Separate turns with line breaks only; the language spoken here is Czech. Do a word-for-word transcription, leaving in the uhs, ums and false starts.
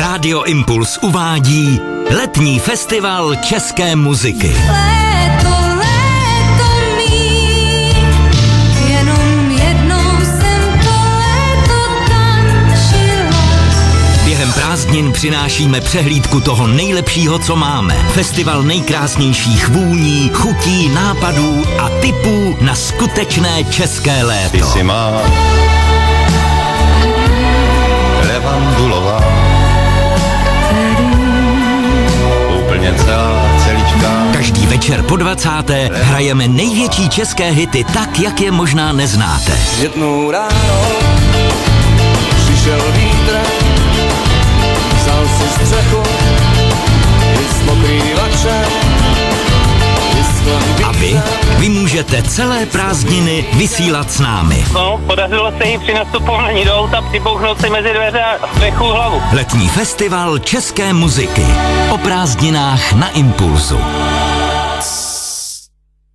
Rádio Impuls uvádí letní festival české muziky.
Léto, léto mý, jenom jednou jsem to léto tančila.
Během prázdnin přinášíme přehlídku toho nejlepšího, co máme. Festival nejkrásnějších vůní, chutí, nápadů a tipů na skutečné české léto.
Ty jsi má levandulová, úplně celá, celička.
Každý večer po dvacáté hrajeme největší české hity tak, jak je možná neznáte.
Jednou ráno přišel vítr, vzal si střechu i s pokrývačem, i s
A vy? Vy můžete celé prázdniny vysílat s námi.
No, podařilo se jí při nastupování do auta přibouchnout si mezi dveře a střechu hlavu.
Letní festival české muziky. O prázdninách na Impulzu.